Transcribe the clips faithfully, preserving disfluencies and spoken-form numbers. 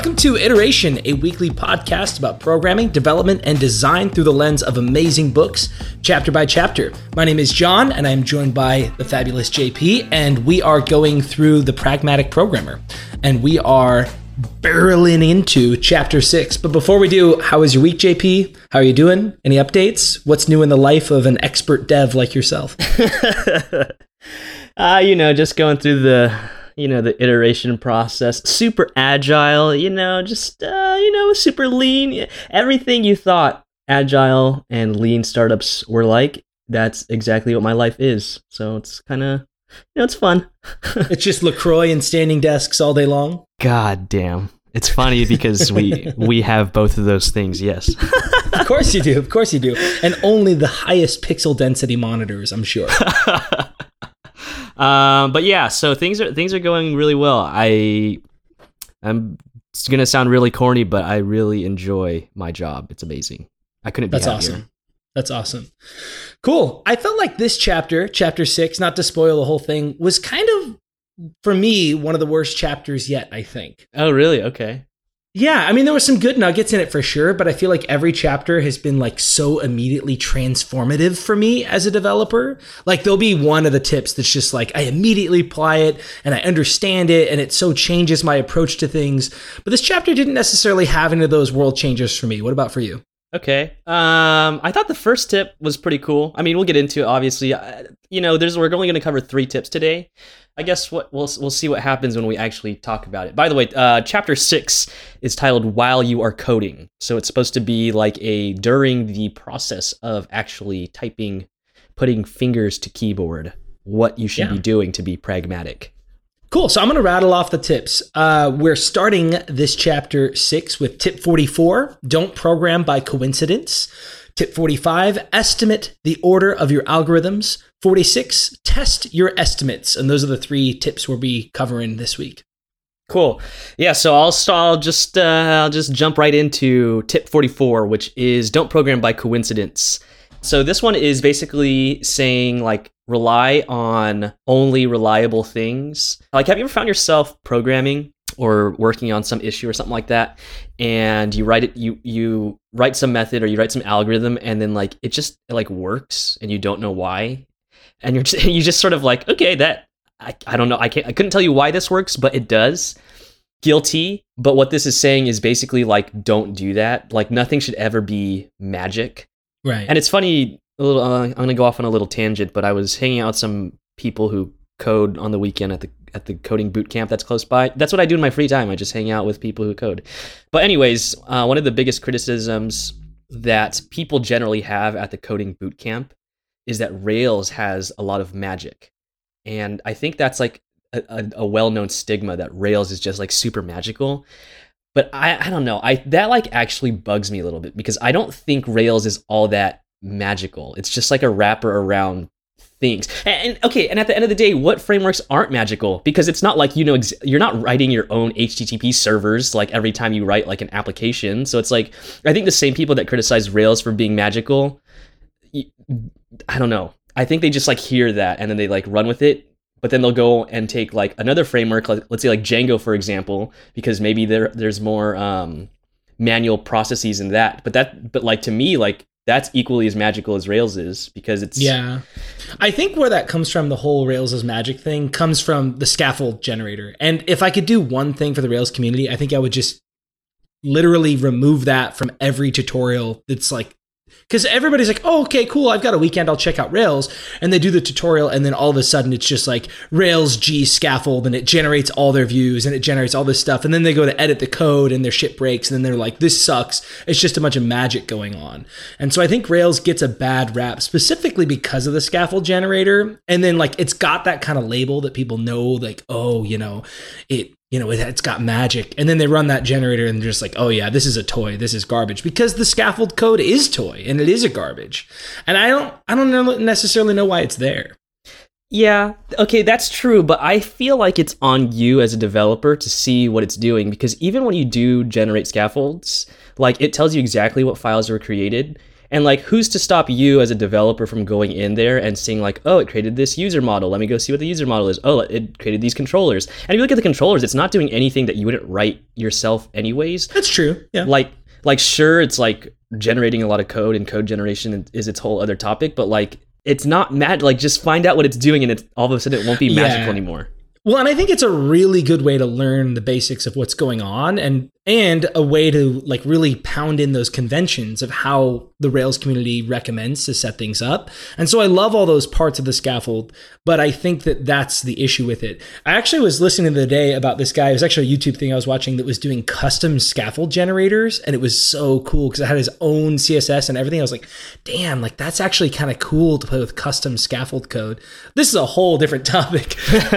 Welcome to Iteration, a weekly podcast about programming, development, and design through the lens of amazing books, chapter by chapter. My name is John, and I'm joined by the fabulous J P, and we are going through The Pragmatic Programmer, and we are barreling into chapter six. But before we do, how was your week, J P? How are you doing? Any updates? What's new in the life of an expert dev like yourself? uh, you know, just going through the... you know, the iteration process, super agile, you know, just, uh, you know, super lean. Everything you thought agile and lean startups were like, that's exactly what my life is. So it's kind of, you know, it's fun. It's just LaCroix and standing desks all day long? God damn. It's funny because we we have both of those things, yes. Of course you do, of course you do. And only the highest pixel density monitors, I'm sure. Um, but yeah, so things are things are going really well. I I'm it's gonna sound really corny, but I really enjoy my job. It's amazing. I couldn't be That's happier. awesome. That's awesome. Cool. I felt like this chapter, chapter six, not to spoil the whole thing, was kind of, for me, one of the worst chapters yet, I think. Oh, really? Okay. Yeah, I mean, there were some good nuggets in it for sure, but I feel like every chapter has been like so immediately transformative for me as a developer. Like there'll be one of the tips that's just like, I immediately apply it and I understand it and it so changes my approach to things. But this chapter didn't necessarily have any of those world changers for me. What about for you? Okay. Um, I thought the first tip was pretty cool. I mean, we'll get into it, obviously. Uh, you know, there's we're only going to cover three tips today. I guess what we'll we'll see what happens when we actually talk about it. By the way, uh, chapter six is titled "While You Are Coding," so it's supposed to be like a during the process of actually typing, putting fingers to keyboard, what you should Yeah. be doing to be pragmatic. Cool. So I'm going to rattle off the tips. Uh, we're starting this chapter six with tip forty-four, don't program by coincidence. Tip forty-five, estimate the order of your algorithms. forty-six, test your estimates. And those are the three tips we'll be covering this week. Cool. Yeah, so I'll, I'll just uh, I'll just jump right into tip forty-four, which is don't program by coincidence. So this one is basically saying like rely on only reliable things. Like, have you ever found yourself programming or working on some issue or something like that, and you write it, you you write some method or you write some algorithm, and then like it just like works, and you don't know why, and you're just, you just sort of like, okay, that I, I don't know, I can't I couldn't tell you why this works, but it does. Guilty. But what this is saying is basically like, don't do that. Like nothing should ever be magic. Right. And it's funny, a little, uh, I'm going to go off on a little tangent, but I was hanging out with some people who code on the weekend at the at the coding boot camp that's close by. That's what I do in my free time. I just hang out with people who code. But anyways, uh, one of the biggest criticisms that people generally have at the coding boot camp is that Rails has a lot of magic. And I think that's like a, a, a well-known stigma that Rails is just like super magical. But I, I don't know. I that like actually bugs me a little bit because I don't think Rails is all that magical. It's just like a wrapper around things. And, and okay, and at the end of the day, what frameworks aren't magical? Because it's not like, you know, ex- you're not writing your own H T T P servers like every time you write like an application. So it's like, I think the same people that criticize Rails for being magical, I don't know. I think they just like hear that and then they like run with it. But then they'll go and take like another framework, like, let's say like Django, for example, because maybe there there's more um, manual processes in that. But that, but like to me, like that's equally as magical as Rails is because it's Yeah. I think where that comes from, the whole Rails is magic thing, comes from the scaffold generator. And if I could do one thing for the Rails community, I think I would just literally remove that from every tutorial that's like, because everybody's like, oh, okay, cool, I've got a weekend, I'll check out Rails. And they do the tutorial, and then all of a sudden it's just like Rails G scaffold, and it generates all their views, and it generates all this stuff. And then they go to edit the code, and their shit breaks, and then they're like, this sucks. It's just a bunch of magic going on. And so I think Rails gets a bad rap, specifically because of the scaffold generator. And then like it's got that kind of label that people know, like, oh, you know, it you know, it, it's got magic. And then they run that generator and they're just like, oh yeah, this is a toy. This is garbage, because the scaffold code is toy and it is a garbage. And I don't, I don't know, necessarily know why it's there. Yeah, okay, that's true, but I feel like it's on you as a developer to see what it's doing, because even when you do generate scaffolds, like it tells you exactly what files were created, And like, who's to stop you as a developer from going in there and seeing like, oh, it created this user model. Let me go see what the user model is. Oh, it created these controllers. And if you look at the controllers, it's not doing anything that you wouldn't write yourself anyways. That's true. Yeah. Like, like sure, it's like generating a lot of code, and code generation is its whole other topic. But like, it's not mad. Like, just find out what it's doing, and it's all of a sudden it won't be Yeah. magical anymore. Well, and I think it's a really good way to learn the basics of what's going on, and and a way to like really pound in those conventions of how the Rails community recommends to set things up. And so I love all those parts of the scaffold, but I think that that's the issue with it. I actually was listening the other day about this guy. It was actually a YouTube thing I was watching that was doing custom scaffold generators, and it was so cool because it had his own C S S and everything. I was like, damn, like that's actually kind of cool to play with custom scaffold code. This is a whole different topic.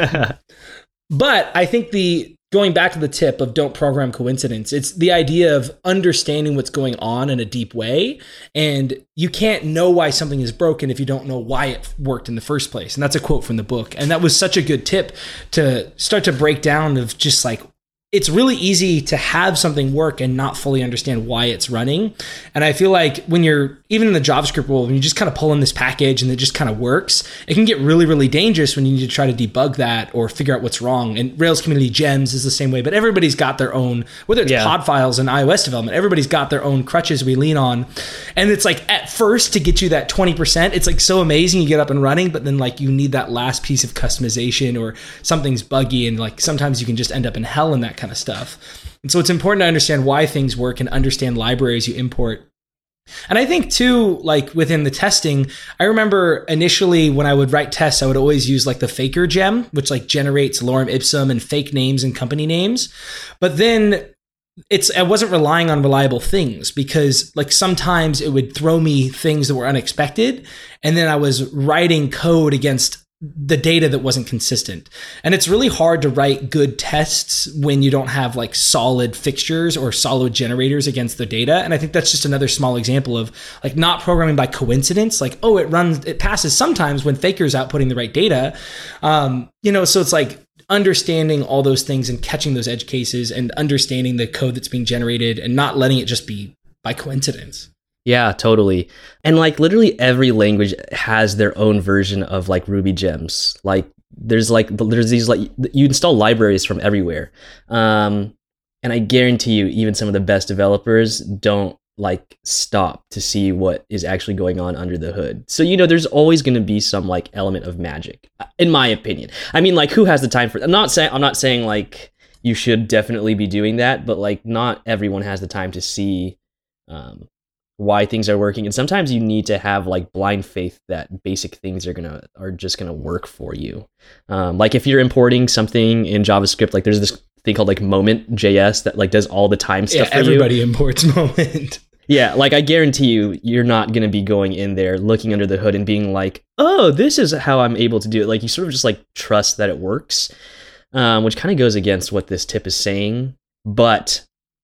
But I think the going back to the tip of don't program coincidence, it's the idea of understanding what's going on in a deep way. And you can't know why something is broken if you don't know why it worked in the first place. And that's a quote from the book. And that was such a good tip to start to break down of just like, it's really easy to have something work and not fully understand why it's running. And I feel like when you're, even in the JavaScript world, when you just kind of pull in this package and it just kind of works, it can get really, really dangerous when you need to try to debug that or figure out what's wrong. And Rails Community Gems is the same way, but everybody's got their own, whether it's Yeah. pod files and iOS development, everybody's got their own crutches we lean on. And it's like at first to get you that twenty percent, it's like so amazing you get up and running, but then like you need that last piece of customization or something's buggy, and like sometimes you can just end up in hell in that kind of stuff. And so it's important to understand why things work and understand libraries you import. And I think too, like within the testing, I remember initially when I would write tests, I would always use like the faker gem, which like generates lorem ipsum and fake names and company names. But then it's, I wasn't relying on reliable things because like sometimes it would throw me things that were unexpected. And then I was writing code against the data that wasn't consistent. And it's really hard to write good tests when you don't have like solid fixtures or solid generators against the data. And I think that's just another small example of like not programming by coincidence. Like, oh, it runs, it passes sometimes when Faker's outputting the right data. Um, you know, so it's like understanding all those things and catching those edge cases and understanding the code that's being generated and not letting it just be by coincidence. Yeah, totally. And like literally every language has their own version of like Ruby gems. Like there's like there's these like you install libraries from everywhere. Um, and I guarantee you even some of the best developers don't like stop to see what is actually going on under the hood. So, you know, there's always going to be some like element of magic, in my opinion. I mean, like who has the time for it? I'm not saying I'm not saying like you should definitely be doing that, but like not everyone has the time to see um why things are working, and sometimes you need to have like blind faith that basic things are gonna are just gonna work for you. Um, like if you're importing something in JavaScript, like there's this thing called like Moment J S that like does all the time stuff. Yeah, for everybody you. imports Moment. Yeah, like I guarantee you, you're not gonna be going in there looking under the hood and being like, oh, this is how I'm able to do it. Like you sort of just like trust that it works, um, which kind of goes against what this tip is saying, but.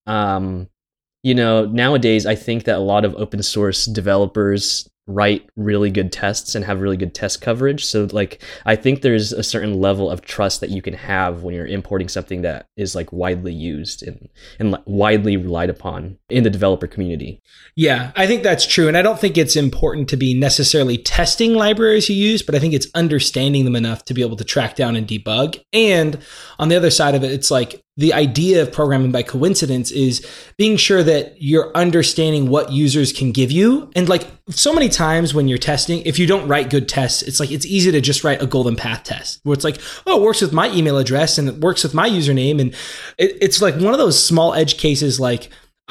Um, You know, nowadays, I think that a lot of open source developers write really good tests and have really good test coverage. So like, I think there's a certain level of trust that you can have when you're importing something that is like widely used and, and widely relied upon in the developer community. Yeah, I think that's true. And I don't think it's important to be necessarily testing libraries you use, but I think it's understanding them enough to be able to track down and debug. And on the other side of it, it's like the idea of programming by coincidence is being sure that you're understanding what users can give you. And like so many times when you're testing, if you don't write good tests, it's like it's easy to just write a golden path test where it's like, oh, it works with my email address and it works with my username. And it, it's like one of those small edge cases. Like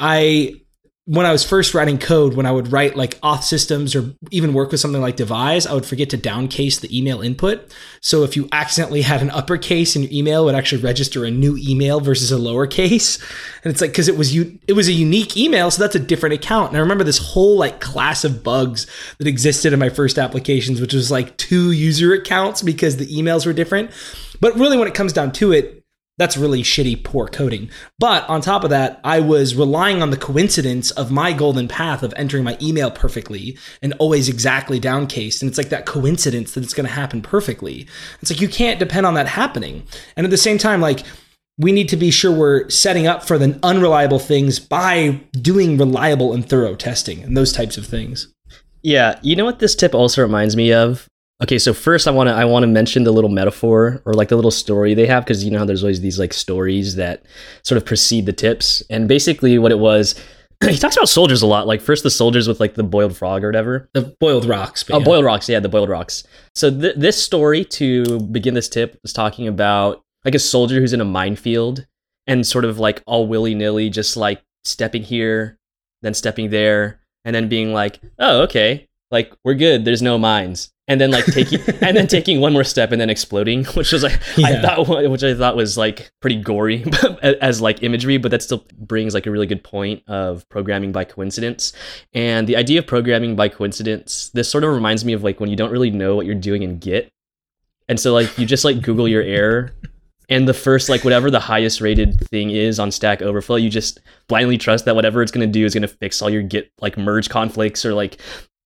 I, when I was first writing code, when I would write like auth systems or even work with something like Devise, I would forget to downcase the email input. So if you accidentally had an uppercase in your email, it would actually register a new email versus a lowercase. And it's like, cause it was, u- it was a unique email. So that's a different account. And I remember this whole like class of bugs that existed in my first applications, which was like two user accounts because the emails were different. But really when it comes down to it, that's really shitty, poor coding. But on top of that, I was relying on the coincidence of my golden path of entering my email perfectly and always exactly downcased. And it's like that coincidence that it's going to happen perfectly. It's like you can't depend on that happening. And at the same time, like we need to be sure we're setting up for the unreliable things by doing reliable and thorough testing and those types of things. Yeah, you know what this tip also reminds me of? Okay, so first I want to I want to mention the little metaphor or like the little story they have, because you know how there's always these like stories that sort of precede the tips. And basically what it was, he talks about soldiers a lot. Like first the soldiers with like the boiled frog or whatever. The boiled rocks. Oh, yeah. boiled rocks. Yeah, the boiled rocks. So th- this story, to begin this tip, is talking about like a soldier who's in a minefield and sort of like all willy-nilly just like stepping here, then stepping there, and then being like, oh, okay, like we're good. There's no mines. And then like taking and then taking one more step and then exploding, which was like yeah. I thought, which I thought was like pretty gory as like imagery, but that still brings like a really good point of programming by coincidence. And the idea of programming by coincidence, this sort of reminds me of like when you don't really know what you're doing in Git, and so like you just like Google your error, and the first like whatever the highest rated thing is on Stack Overflow, you just blindly trust that whatever it's going to do is going to fix all your Git like merge conflicts or like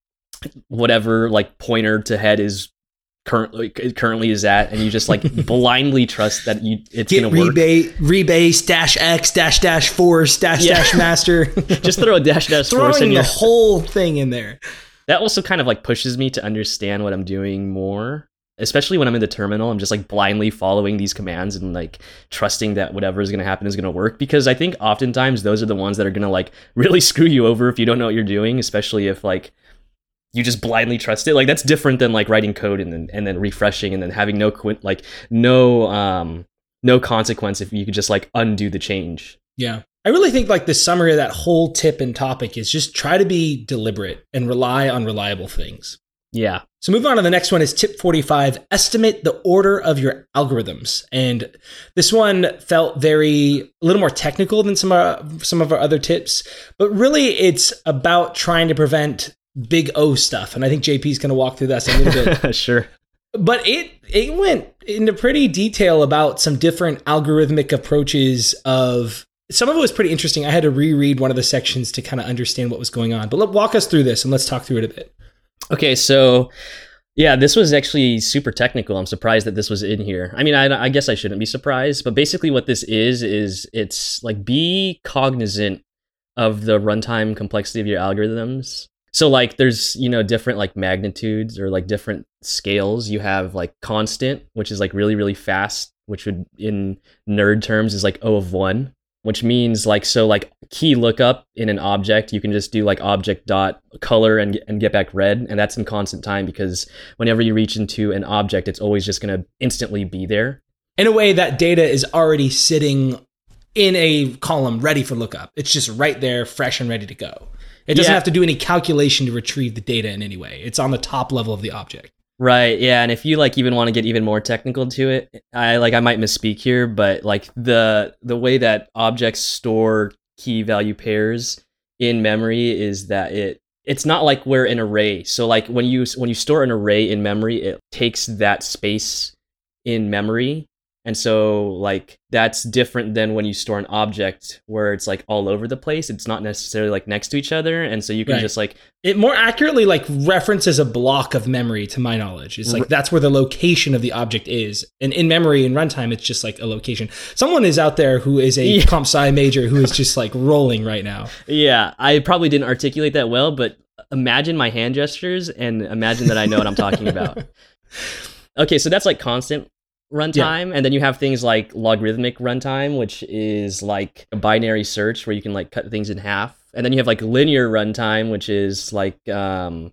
whatever like pointer to head is currently currently is at, and you just like blindly trust that you it's Git gonna work. Rebase, rebase dash x dash dash force dash yeah. dash master. Just throw a dash dash force in in the your whole thing in there. That also kind of like pushes me to understand what I'm doing more, especially when I'm in the terminal. I'm just like blindly following these commands and like trusting that whatever is going to happen is going to work, because I think oftentimes those are the ones that are going to like really screw you over if you don't know what you're doing, especially if like you just blindly trust it. Like that's different than like writing code and then and then refreshing and then having no qu- like no um no consequence if you could just like undo the change. Yeah. I really think like the summary of that whole tip and topic is just try to be deliberate and rely on reliable things. Yeah. So moving on to the next one is tip forty-five, estimate the order of your algorithms. And this one felt very, a little more technical than some of our, some of our other tips, but really it's about trying to prevent big O stuff. And I think J P's going to walk through that a little bit. Sure. But it it went into pretty detail about some different algorithmic approaches of, some of it was pretty interesting. I had to reread one of the sections to kind of understand what was going on. But let walk us through this and let's talk through it a bit. Okay, so yeah, this was actually super technical. I'm surprised that this was in here. I mean, I, I guess I shouldn't be surprised, but basically what this is, is it's like be cognizant of the runtime complexity of your algorithms. So like there's, you know, different like magnitudes or like different scales. You have like constant, which is like really, really fast, which would in nerd terms is like O of one, which means like, so like key lookup in an object, you can just do like object dot color and, and get back red. And that's in constant time, because whenever you reach into an object, it's always just going to instantly be there. In a way, that data is already sitting in a column ready for lookup. It's just right there, fresh and ready to go. It doesn't yeah. have to do any calculation to retrieve the data in any way. It's on the top level of the object. Right. Yeah. And if you like even want to get even more technical to it, I like I might misspeak here, but like the the way that objects store key value pairs in memory is that it it's not like we're an array. So like when you when you store an array in memory, it takes that space in memory. And so like that's different than when you store an object where it's like all over the place. It's not necessarily like next to each other. And so you can right. just like... It more accurately like references a block of memory, to my knowledge. It's like r- that's where the location of the object is. And in memory, in runtime, it's just like a location. Someone is out there who is a yeah. comp sci major who is just like rolling right now. Yeah, I probably didn't articulate that well, but imagine my hand gestures and imagine that I know what I'm talking about. Okay, so that's like constant runtime, yeah. and then you have things like logarithmic runtime, which is like a binary search where you can like cut things in half, and then you have like linear runtime, which is like um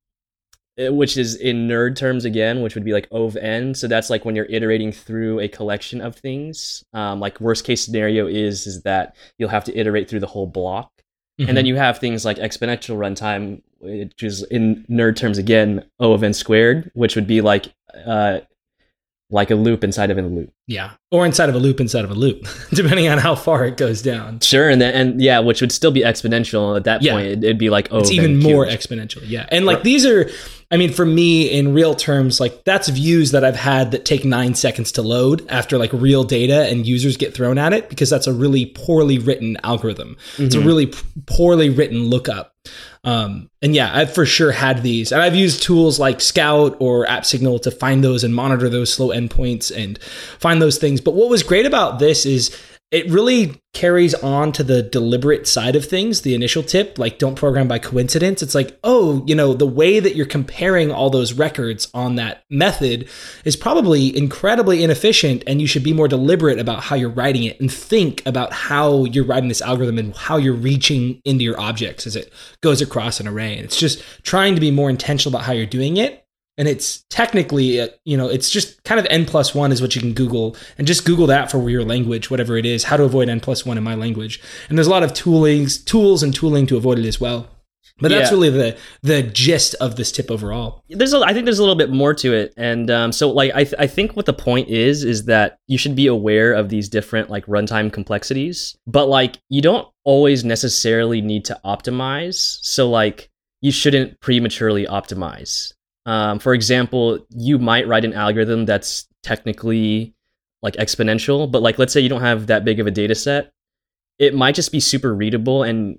which is in nerd terms again, which would be like O of n. So that's like when you're iterating through a collection of things. Um like worst case scenario is is that you'll have to iterate through the whole block. Mm-hmm. And then you have things like exponential runtime, which is in nerd terms again O of n squared, which would be like uh like a loop inside of a loop. Yeah. Or inside of a loop inside of a loop, depending on how far it goes down. Sure. And then, and yeah, which would still be exponential at that yeah. point. It'd, it'd be like, oh, it's even more exponential. Yeah. And like, these are, I mean, for me in real terms, like that's views that I've had that take nine seconds to load after like real data and users get thrown at it, because that's a really poorly written algorithm. Mm-hmm. It's a really p- poorly written lookup. Um, and yeah, I've for sure had these, and I've used tools like Scout or AppSignal to find those and monitor those slow endpoints and find those things. But what was great about this is it really carries on to the deliberate side of things, the initial tip, like don't program by coincidence. It's like, oh, you know, the way that you're comparing all those records on that method is probably incredibly inefficient, and you should be more deliberate about how you're writing it and think about how you're writing this algorithm and how you're reaching into your objects as it goes across an array. And it's just trying to be more intentional about how you're doing it. And it's technically, uh, you know, it's just kind of N plus one is what you can Google, and just Google that for your language, whatever it is, how to avoid N plus one in my language. And there's a lot of toolings, tools and tooling to avoid it as well. But that's yeah. really the the gist of this tip overall. There's, a, I think there's a little bit more to it. And um, so like, I, th- I think what the point is, is that you should be aware of these different like runtime complexities, but like, you don't always necessarily need to optimize. So like, you shouldn't prematurely optimize. Um, for example, you might write an algorithm that's technically like exponential, but like, let's say you don't have that big of a data set. It might just be super readable, and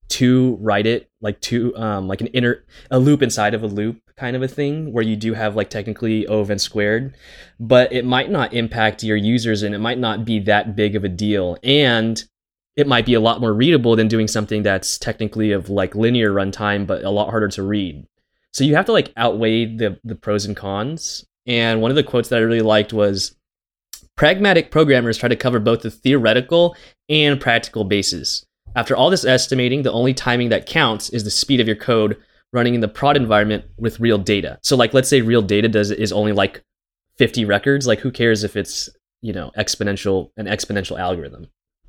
to write it like to um, like an inner a loop inside of a loop kind of a thing where you do have like technically O of n squared, but it might not impact your users, and it might not be that big of a deal. And it might be a lot more readable than doing something that's technically of like linear runtime, but a lot harder to read. So you have to like outweigh the, the pros and cons. And one of the quotes that I really liked was, pragmatic programmers try to cover both the theoretical and practical bases. After all this estimating, the only timing that counts is the speed of your code running in the prod environment with real data. So like, let's say real data does is only like fifty records. Like, who cares if it's, you know, exponential, an exponential algorithm?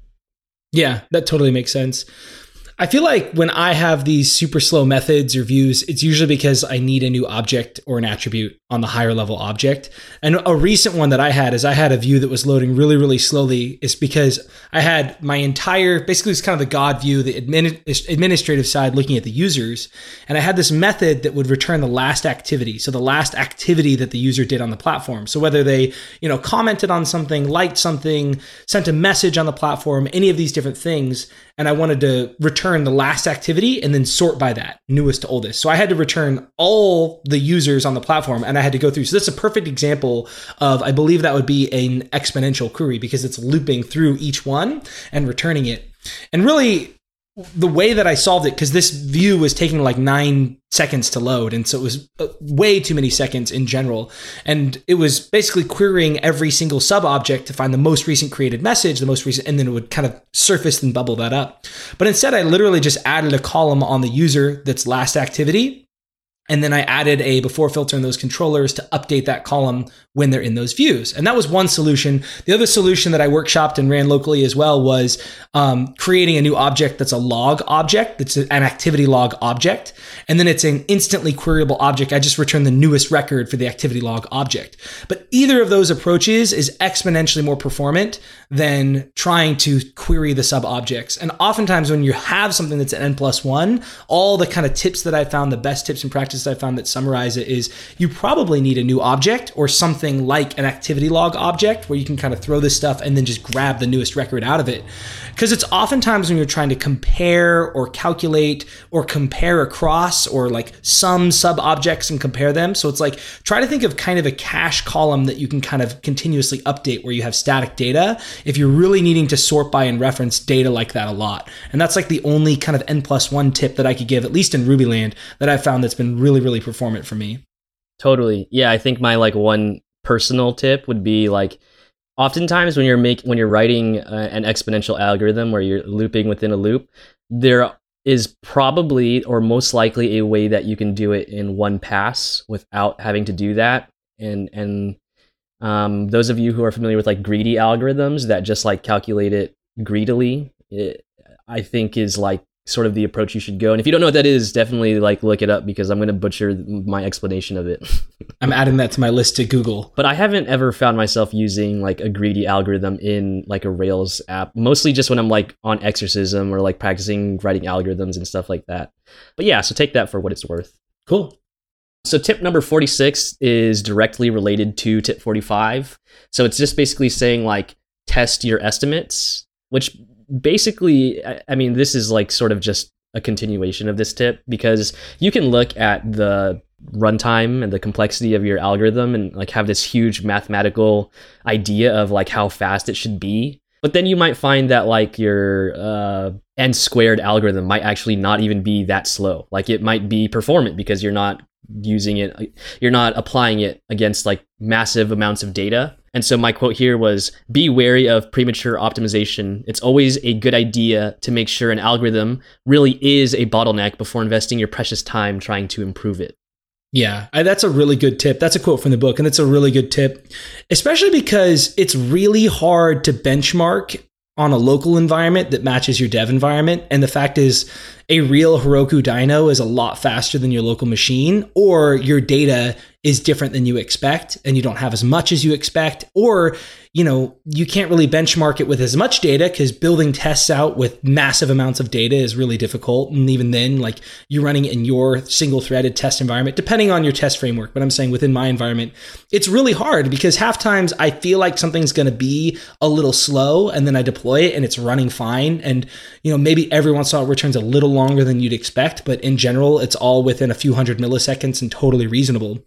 Yeah, that totally makes sense. I feel like when I have these super slow methods or views, it's usually because I need a new object or an attribute on the higher level object. And a recent one that I had is I had a view that was loading really, really slowly. Is because I had my entire, basically it's kind of the God view, the admin, administrative side looking at the users. And I had this method that would return the last activity. So the last activity that the user did on the platform. So whether they, you know, commented on something, liked something, sent a message on the platform, any of these different things. And I wanted to return the last activity and then sort by that, newest to oldest. So I had to return all the users on the platform, and I had to go through. So that's a perfect example of, I believe that would be an exponential query, because it's looping through each one and returning it. And really, the way that I solved it, because this view was taking like nine seconds to load, and so it was way too many seconds in general. And it was basically querying every single sub object to find the most recent created message, the most recent, and then it would kind of surface and bubble that up. But instead, I literally just added a column on the user that's last activity. And then I added a before filter in those controllers to update that column when they're in those views. And that was one solution. The other solution that I workshopped and ran locally as well was um, creating a new object that's a log object, that's an activity log object. And then it's an instantly queryable object. I just return the newest record for the activity log object. But either of those approaches is exponentially more performant than trying to query the sub objects. And oftentimes when you have something that's an N plus one, all the kind of tips that I found, the best tips and practices I found that summarize it is you probably need a new object or something like an activity log object where you can kind of throw this stuff and then just grab the newest record out of it. Because it's oftentimes when you're trying to compare or calculate or compare across or like sum sub objects and compare them. So it's like, try to think of kind of a cache column that you can kind of continuously update where you have static data if you're really needing to sort by and reference data like that a lot. And that's like the only kind of N plus one tip that I could give, at least in Rubyland, that I've found that's been really, really performant for me. Totally. Yeah, I think my like one personal tip would be like, oftentimes when you're make when you're writing uh, an exponential algorithm where you're looping within a loop, there is probably or most likely a way that you can do it in one pass without having to do that. And and um, those of you who are familiar with like greedy algorithms that just like calculate it greedily, it, I think is like sort of the approach you should go. And if you don't know what that is, definitely like look it up, because I'm going to butcher my explanation of it. I'm adding that to my list to Google. But I haven't ever found myself using like a greedy algorithm in like a Rails app, mostly just when I'm like on exorcism or like practicing writing algorithms and stuff like that. But yeah, so take that for what it's worth. Cool. So tip number forty-six is directly related to tip forty-five. So it's just basically saying like test your estimates, which basically, I mean, this is like sort of just a continuation of this tip, because you can look at the runtime and the complexity of your algorithm and like have this huge mathematical idea of like how fast it should be. But then you might find that like your uh, n squared algorithm might actually not even be that slow. Like it might be performant because you're not using it, you're not applying it against like massive amounts of data. And so my quote here was, be wary of premature optimization. It's always a good idea to make sure an algorithm really is a bottleneck before investing your precious time trying to improve it. Yeah, I, that's a really good tip. That's a quote from the book, and it's a really good tip, especially because it's really hard to benchmark on a local environment that matches your dev environment. And the fact is, a real Heroku dyno is a lot faster than your local machine, or your data is different than you expect and you don't have as much as you expect, or you know, you can't really benchmark it with as much data because building tests out with massive amounts of data is really difficult. And even then, like you're running it in your single threaded test environment, depending on your test framework. But I'm saying within my environment, it's really hard because half times I feel like something's going to be a little slow and then I deploy it and it's running fine. And, you know, maybe every once in a while it returns a little longer than you'd expect, but in general, it's all within a few hundred milliseconds and totally reasonable.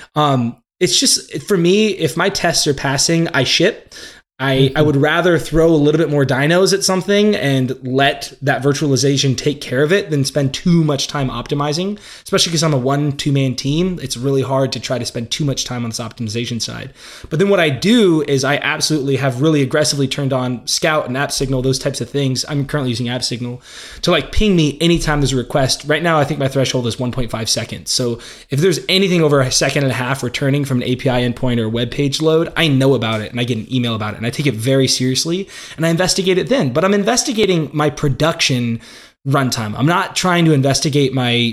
Um, It's just, for me, if my tests are passing, I ship. I, mm-hmm. I would rather throw a little bit more dynos at something and let that virtualization take care of it than spend too much time optimizing, especially because I'm a one, two man team. It's really hard to try to spend too much time on this optimization side. But then what I do is I absolutely have really aggressively turned on Scout and AppSignal, those types of things. I'm currently using AppSignal to like ping me anytime there's a request. Right now, I think my threshold is one point five seconds. So if there's anything over a second and a half returning from an A P I endpoint or a web page load, I know about it and I get an email about it. And I take it very seriously and I investigate it then. But I'm investigating my production runtime. I'm not trying to investigate my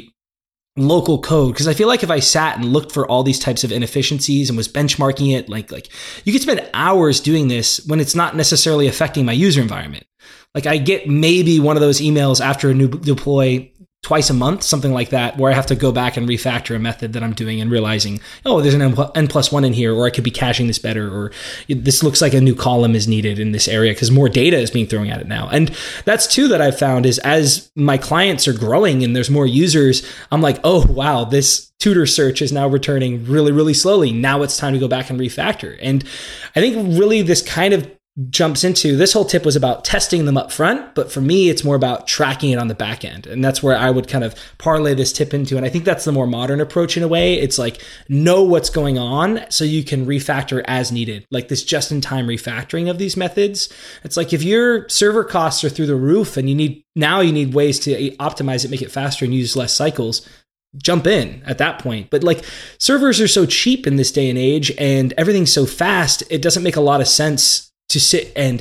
local code because I feel like if I sat and looked for all these types of inefficiencies and was benchmarking it, like like you could spend hours doing this when it's not necessarily affecting my user environment. Like I get maybe one of those emails after a new deploy twice a month, something like that, where I have to go back and refactor a method that I'm doing and realizing, oh, there's an n plus one in here, or I could be caching this better, or this looks like a new column is needed in this area because more data is being thrown at it now. And that's too that I've found is as my clients are growing and there's more users, I'm like, oh, wow, this tutor search is now returning really, really slowly. Now it's time to go back and refactor. And I think really this kind of jumps into, this whole tip was about testing them up front, but for me, it's more about tracking it on the back end. And that's where I would kind of parlay this tip into. And I think that's the more modern approach in a way. It's like, know what's going on so you can refactor as needed, like this just-in-time refactoring of these methods. It's like if your server costs are through the roof and you need, now you need ways to optimize it, make it faster and use less cycles, jump in at that point. But like servers are so cheap in this day and age and everything's so fast, it doesn't make a lot of sense to sit and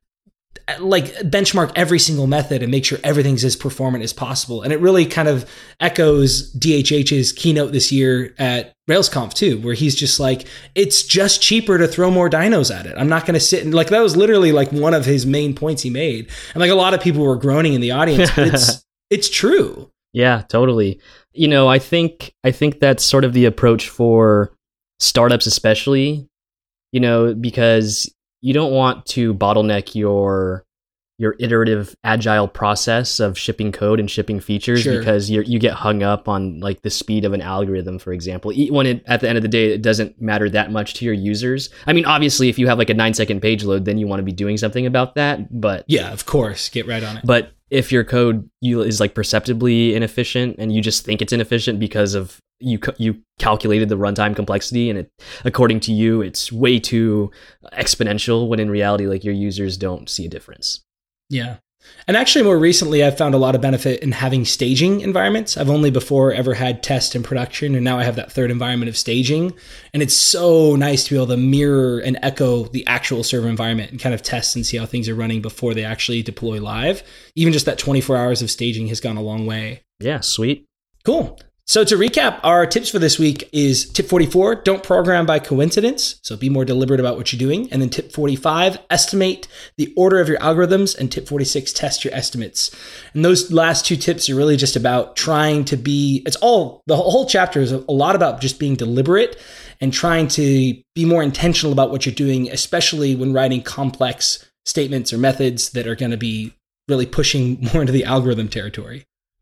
like benchmark every single method and make sure everything's as performant as possible. And it really kind of echoes D H H's keynote this year at RailsConf too, where he's just like, it's just cheaper to throw more dynos at it. I'm not going to sit and like, that was literally like one of his main points he made. And like a lot of people were groaning in the audience, but it's, it's true. Yeah, totally. You know, I think, I think that's sort of the approach for startups, especially, you know, because you don't want to bottleneck your your iterative agile process of shipping code and shipping features sure. because you you get hung up on like the speed of an algorithm, for example. When it, at the end of the day, it doesn't matter that much to your users. I mean, obviously, if you have like a nine second page load, then you want to be doing something about that. But yeah, of course, get right on it. But if your code you is like perceptibly inefficient and you just think it's inefficient because of you you calculated the runtime complexity and it according to you it's way too exponential, when in reality like your users don't see a difference. Yeah. And actually more recently I've found a lot of benefit in having staging environments. I've only before ever had test and production, and now I have that third environment of staging, and it's so nice to be able to mirror and echo the actual server environment and kind of test and see how things are running before they actually deploy live. Even just that twenty-four hours of staging has gone a long way. Yeah, sweet. Cool. So to recap, our tips for this week is tip forty-four, don't program by coincidence. So be more deliberate about what you're doing. And then tip forty-five, estimate the order of your algorithms. And tip forty-six, test your estimates. And those last two tips are really just about trying to be, it's all, the whole chapter is a lot about just being deliberate and trying to be more intentional about what you're doing, especially when writing complex statements or methods that are going to be really pushing more into the algorithm territory.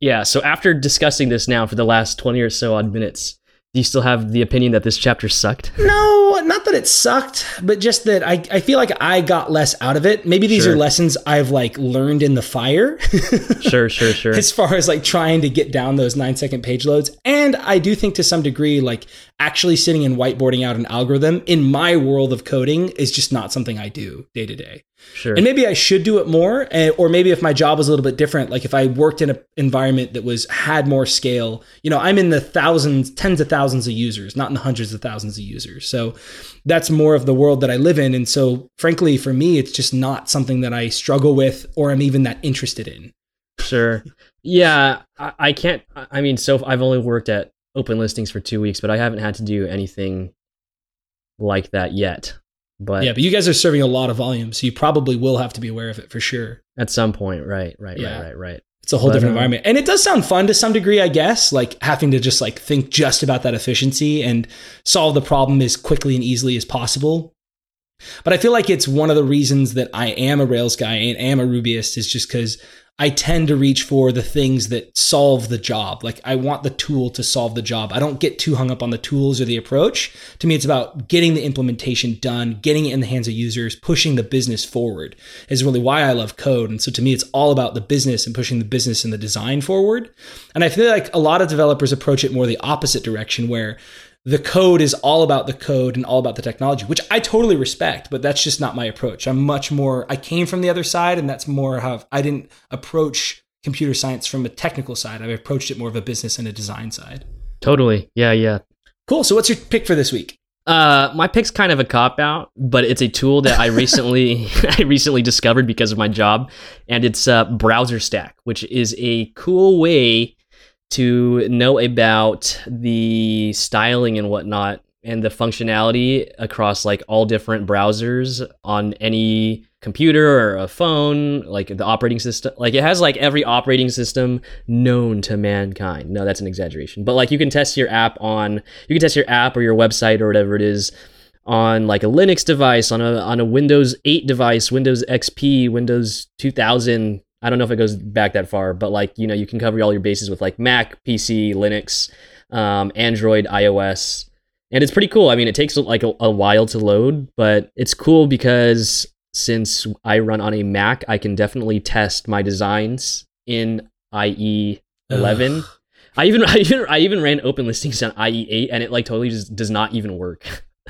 Yeah, so after discussing this now for the last twenty or so odd minutes, do you still have the opinion that this chapter sucked? No, not that it sucked, but just that I, I feel like I got less out of it. Maybe these Sure. are lessons I've like learned in the fire. Sure, sure, sure. As far as like trying to get down those nine second page loads. And I do think to some degree, like actually sitting and whiteboarding out an algorithm in my world of coding is just not something I do day to day. Sure. And maybe I should do it more, eh, or maybe if my job was a little bit different, like if I worked in an environment that was had more scale, you know, I'm in the thousands, tens of thousands of users, not in the hundreds of thousands of users. So that's more of the world that I live in. And so frankly, for me, it's just not something that I struggle with or I'm even that interested in. Sure. Yeah, I, I can't, I mean, so I've only worked at Open Listings for two weeks, but I haven't had to do anything like that yet. But yeah, but you guys are serving a lot of volume, so you probably will have to be aware of it for sure. At some point, right, right, Yeah. right, right, right. It's a whole But, different uh, environment. And it does sound fun to some degree, I guess, like having to just like think just about that efficiency and solve the problem as quickly and easily as possible. But I feel like it's one of the reasons that I am a Rails guy and am a Rubyist is just because I tend to reach for the things that solve the job. Like I want the tool to solve the job. I don't get too hung up on the tools or the approach. To me, it's about getting the implementation done, getting it in the hands of users, pushing the business forward is really why I love code. And so to me, it's all about the business and pushing the business and the design forward. And I feel like a lot of developers approach it more the opposite direction where the code is all about the code and all about the technology, which I totally respect, but that's just not my approach. I'm much more, I came from the other side and that's more how I didn't approach computer science from a technical side. I approached it more of a business and a design side. Totally. Yeah, yeah. Cool. So what's your pick for this week? Uh, my pick's kind of a cop out, but it's a tool that I recently I recently discovered because of my job, and it's uh, Browser Stack, which is a cool way to know about the styling and whatnot and the functionality across like all different browsers on any computer or a phone, like the operating system. Like it has like every operating system known to mankind. No, that's an exaggeration. But like you can test your app on, you can test your app or your website or whatever it is on like a Linux device, on a on a Windows eight device, Windows X P, Windows two thousand. I don't know if it goes back that far, but like, you know, you can cover all your bases with like Mac, P C, Linux, um, Android, iOS. And it's pretty cool. I mean, it takes like a, a while to load, but it's cool because since I run on a Mac, I can definitely test my designs in I E eleven. Ugh. I even I even I even ran Open Listings on I E eight, and it like totally just does not even work.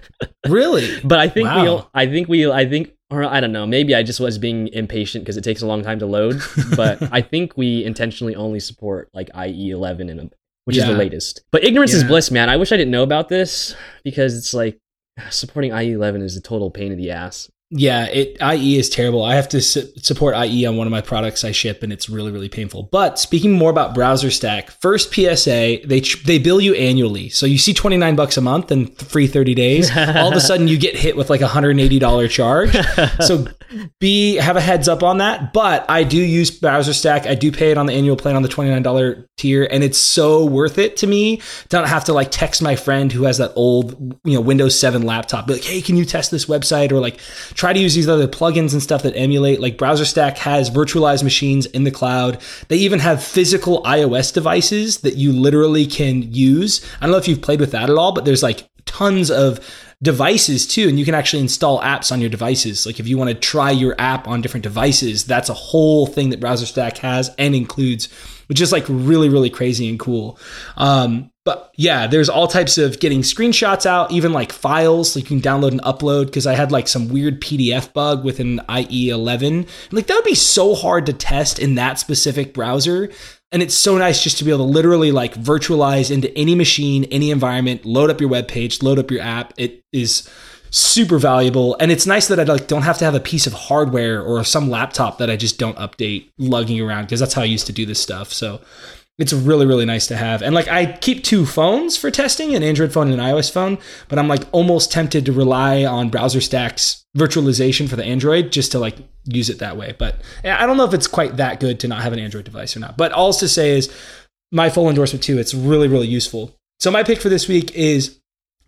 Really? But I think Wow. we I think we I think or I don't know, maybe I just was being impatient because it takes a long time to load, but I think we intentionally only support like I E eleven in a, which Yeah. is the latest. But ignorance is Yeah. bliss, man. I wish I didn't know about this because it's like supporting I E eleven is a total pain in the ass. Yeah, it I E is terrible. I have to su- support I E on one of my products I ship, and it's really, really painful. But speaking more about Browser Stack, first P S A, they ch- they bill you annually. So you see twenty-nine bucks a month and free thirty days. All of a sudden, you get hit with like a one hundred eighty dollars charge. So be have a heads up on that. But I do use Browser Stack. I do pay it on the annual plan on the twenty-nine dollars tier, and it's so worth it to me. Don't have to like text my friend who has that old, you know, Windows seven laptop. Be like, hey, can you test this website? Or like try to use these other plugins and stuff that emulate. Like Browser Stack has virtualized machines in the cloud. They even have physical iOS devices that you literally can use. I don't know if you've played with that at all, but there's like tons of devices too, and you can actually install apps on your devices. Like if you want to try your app on different devices, that's a whole thing that Browser Stack has and includes, which is like really, really crazy and cool. Um, but yeah, there's all types of getting screenshots out, even like files, so you can download and upload. Because I had like some weird P D F bug with an I E eleven. Like that would be so hard to test in that specific browser. And it's so nice just to be able to literally like virtualize into any machine, any environment, load up your web page, load up your app. It is super valuable. And it's nice that I like don't have to have a piece of hardware or some laptop that I just don't update lugging around, because that's how I used to do this stuff. So it's really, really nice to have. And like I keep two phones for testing, an Android phone and an iOS phone, but I'm like almost tempted to rely on Browser Stack's virtualization for the Android just to like use it that way. But I don't know if it's quite that good to not have an Android device or not. But all to say is my full endorsement too. It's really, really useful. So my pick for this week is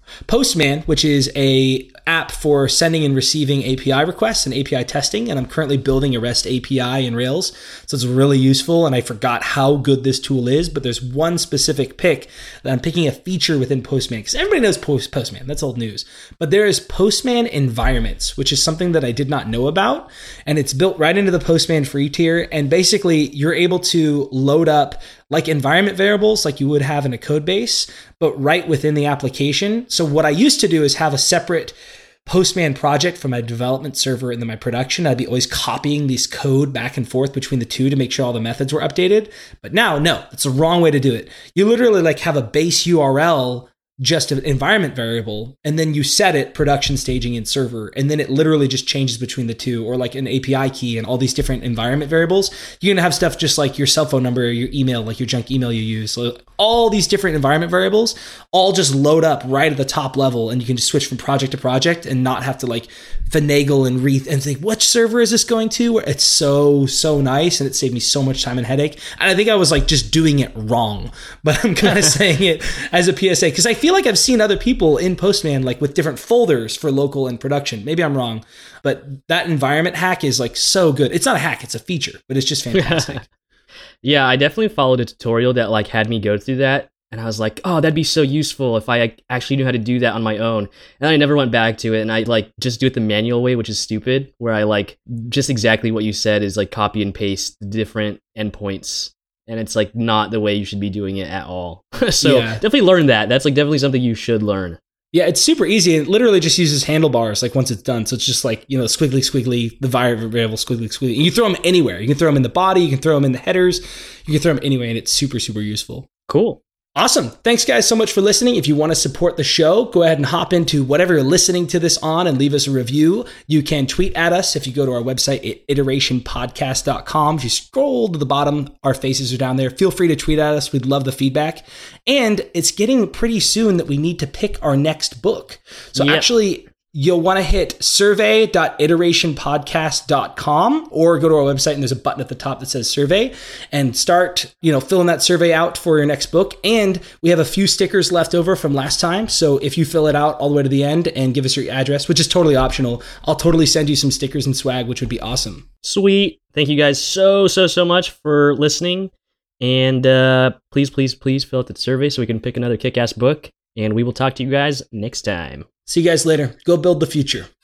Postman, which is a app for sending and receiving A P I requests and A P I testing, and I'm currently building a REST A P I in Rails, so it's really useful, and I forgot how good this tool is, but there's one specific pick that I'm picking a feature within Postman, because everybody knows Post- Postman, that's old news, but there is Postman Environments, which is something that I did not know about, and it's built right into the Postman free tier, and basically you're able to load up like environment variables like you would have in a code base, but right within the application. So what I used to do is have a separate Postman project for my development server and then my production. I'd be always copying these code back and forth between the two to make sure all the methods were updated. But now, no, that's the wrong way to do it. You literally like have a base U R L, just an environment variable, and then you set it production, staging, and server, and then it literally just changes between the two, or like an A P I key and all these different environment variables. You're gonna have stuff just like your cell phone number, or your email, like your junk email you use. So all these different environment variables all just load up right at the top level, and you can just switch from project to project and not have to like finagle and re and think, which server is this going to? It's so, so nice, and it saved me so much time and headache. And I think I was like just doing it wrong, but I'm kind of saying it as a P S A, because I feel like I've seen other people in Postman like with different folders for local and production. Maybe I'm wrong, but that environment hack is like so good. It's not a hack, it's a feature, but it's just fantastic. Yeah, I definitely followed a tutorial that like had me go through that, and I was like, oh, that'd be so useful if I actually knew how to do that on my own. And I never went back to it, and I like just do it the manual way, which is stupid, where I like just exactly what you said is like copy and paste the different endpoints. And it's like not the way you should be doing it at all. So yeah. Definitely learn that. That's like definitely something you should learn. Yeah, it's super easy. It literally just uses handlebars like once it's done. So it's just like, you know, squiggly, squiggly, the variable squiggly, squiggly. And you throw them anywhere. You can throw them in the body. You can throw them in the headers. You can throw them anyway. And it's super, super useful. Cool. Awesome. Thanks, guys, so much for listening. If you want to support the show, go ahead and hop into whatever you're listening to this on and leave us a review. You can tweet at us if you go to our website at iteration podcast dot com. If you scroll to the bottom, our faces are down there. Feel free to tweet at us. We'd love the feedback. And it's getting pretty soon that we need to pick our next book. So yep. actually, you'll want to hit survey dot iteration podcast dot com or go to our website and there's a button at the top that says survey and start, you know, filling that survey out for your next book. And we have a few stickers left over from last time. So if you fill it out all the way to the end and give us your address, which is totally optional, I'll totally send you some stickers and swag, which would be awesome. Sweet. Thank you guys so, so, so much for listening. And uh, please, please, please fill out the survey so we can pick another kick-ass book. And we will talk to you guys next time. See you guys later. Go build the future.